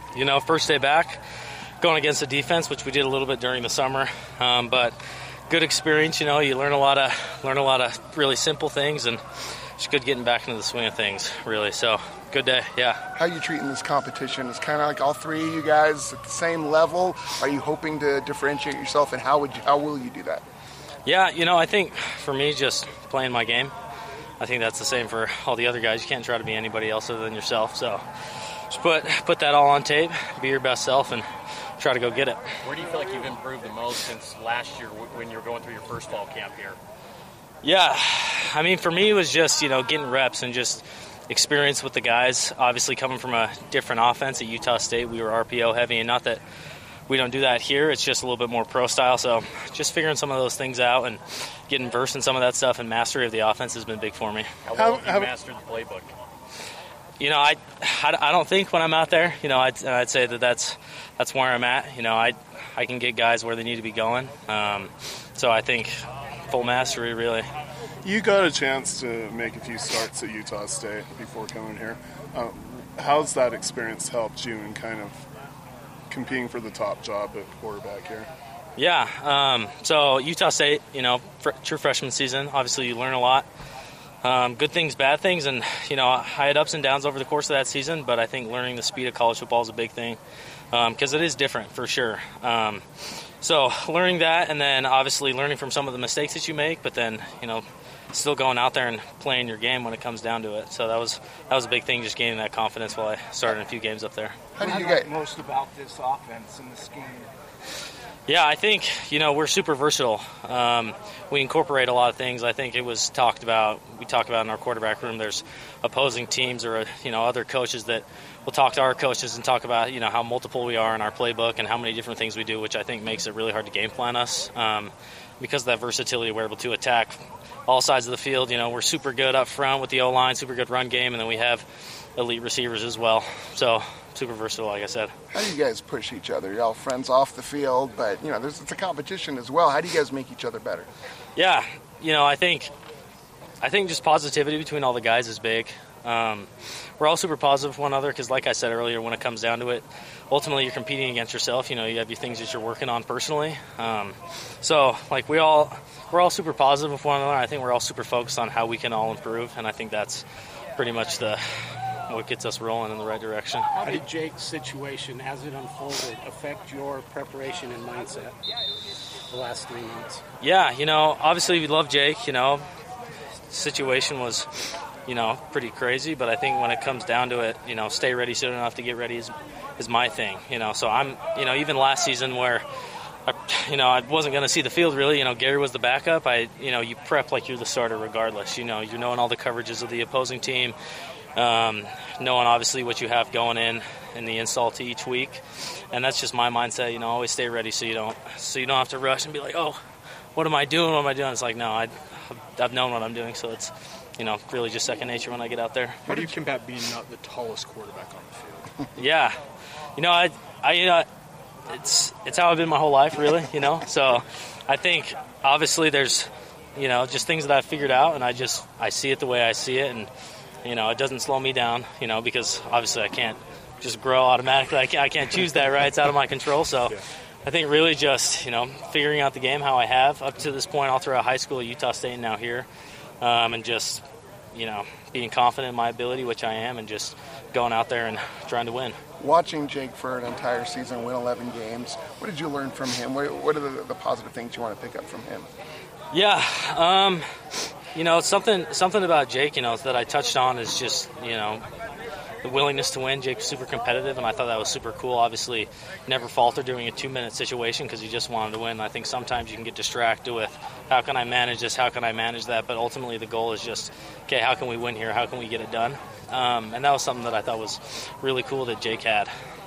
First day back, going against the defense, which we did a little bit during the summer, but good experience. You learn a lot of really simple things, and it's good getting back into the swing of things, really. So good day, yeah. How are you treating this competition? It's kind of like all three of you guys at the same level. Are you hoping to differentiate yourself, and how will you do that? Yeah, I think for me, just playing my game. I think that's the same for all the other guys. You can't try to be anybody else other than yourself. So just put that all on tape, be your best self, and try to go get it. Where do you feel like you've improved the most since last year when you were going through your first fall camp here? Yeah, for me, it was just, getting reps and just experience with the guys. Obviously, coming from a different offense at Utah State, we were RPO heavy, and not that we don't do that here. It's just a little bit more pro style. So just figuring some of those things out and getting versed in some of that stuff, and mastery of the offense has been big for me. How well have you mastered the playbook? I don't think when I'm out there, I'd say that's where I'm at. I can get guys where they need to be going. So I think full mastery, really. You got a chance to make a few starts at Utah State before coming here. How's that experience helped you in kind of competing for the top job at quarterback here? Yeah, so Utah State, true freshman season, obviously you learn a lot. Good things, bad things, and, I had ups and downs over the course of that season, but I think learning the speed of college football is a big thing because it is different for sure. So learning that, and then obviously learning from some of the mistakes that you make, but then, still going out there and playing your game when it comes down to it. So that was a big thing, just gaining that confidence while I started a few games up there. How do you get most about this offense and the scheme? Yeah, I think, we're super versatile. We incorporate a lot of things. I think it was we talked about in our quarterback room, there's opposing teams or, other coaches that will talk to our coaches and talk about, how multiple we are in our playbook and how many different things we do, which I think makes it really hard to game plan us. Because of that versatility, we're able to attack all sides of the field. We're super good up front with the O-line, super good run game, and then we have elite receivers as well. So super versatile, like I said. How do you guys push each other? You're all friends off the field, but, it's a competition as well. How do you guys make each other better? Yeah, I think just positivity between all the guys is big. We're all super positive with one another because, like I said earlier, when it comes down to it, ultimately you're competing against yourself. You have your things that you're working on personally. So, we're all super positive with one another. I think we're all super focused on how we can all improve, and I think that's pretty much what gets us rolling in the right direction. How did Jake's situation, as it unfolded, affect your preparation and mindset the last 3 months? Yeah, obviously we love Jake. Situation was, pretty crazy, but I think when it comes down to it, stay ready soon enough to get ready is my thing. So I'm, even last season where I wasn't going to see the field really. Gary was the backup. You prep like you're the starter regardless. You're knowing all the coverages of the opposing team, knowing obviously what you have going in the install to each week, and that's just my mindset. Always stay ready so you don't have to rush and be like, oh, what am I doing? What am I doing? It's like, no, I've known what I'm doing, so it's really just second nature when I get out there. How do you combat being not the tallest quarterback on the field? Yeah, it's how I've been my whole life, really, So I think obviously there's, just things that I've figured out, and I see it the way I see it, and, it doesn't slow me down, because obviously I can't just grow automatically. I can't choose that, right? It's out of my control. So yeah. I think really just, figuring out the game how I have up to this point all throughout high school at Utah State and now here, and just, being confident in my ability, which I am, and just going out there and trying to win. Watching Jake for an entire season, win 11 games, what did you learn from him? What are the positive things you want to pick up from him? Yeah, something about Jake, that I touched on is just, the willingness to win. Jake's super competitive, and I thought that was super cool. Obviously, never faltered during a 2-minute situation because he just wanted to win. I think sometimes you can get distracted with how can I manage this, how can I manage that, but ultimately the goal is just, okay, how can we win here, how can we get it done? And that was something that I thought was really cool that Jake had.